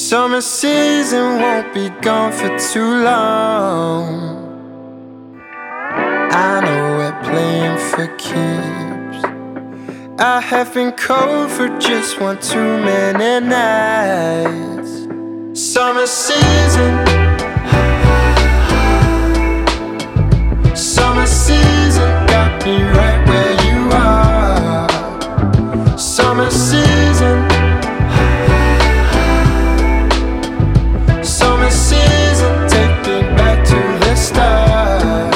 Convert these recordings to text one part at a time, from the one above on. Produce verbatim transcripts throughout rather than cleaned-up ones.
Summer season won't be gone for too long. I know we're playing for keeps. I have been cold for just one too many nights. Summer season, summer season got me right where you are. Summer season, summer season, take me back to the start.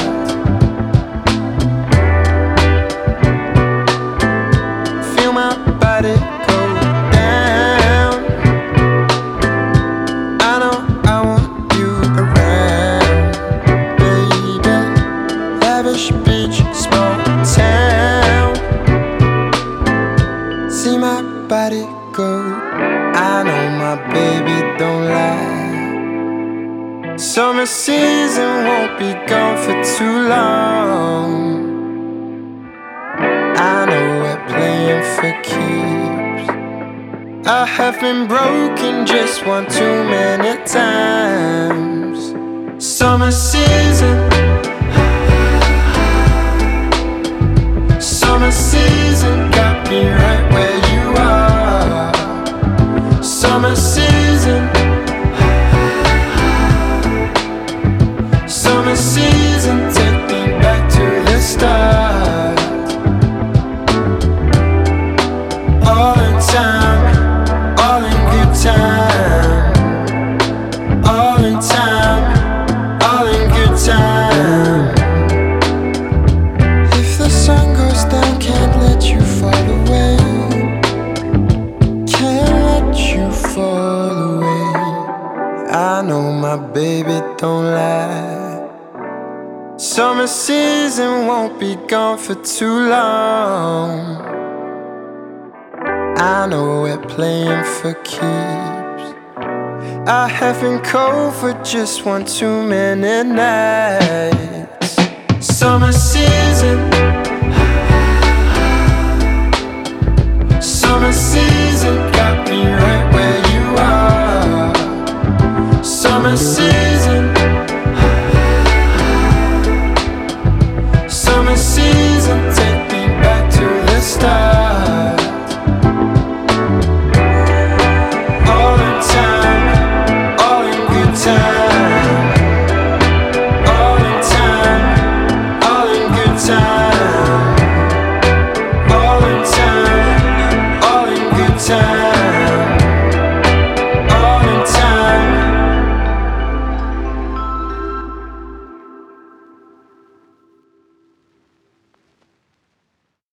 Feel my body go down. I know I want you around, baby. Lavish beach, small town. See my body go. I know my baby don't lie. Summer season won't be gone for too long. I know we're playing for keeps. I have been broken just one too many times. Summer season, summer season got me right where you are. Summer season, summer season, take me back to the start. All in time, all in good time. All in time, all in good time. If the sun goes down, can't let you fall away. Can't let you fall away. I know my baby don't lie. Summer season won't be gone for too long. I know we're playing for keeps. I have been cold for just one too many nights. Summer season, summer season got me right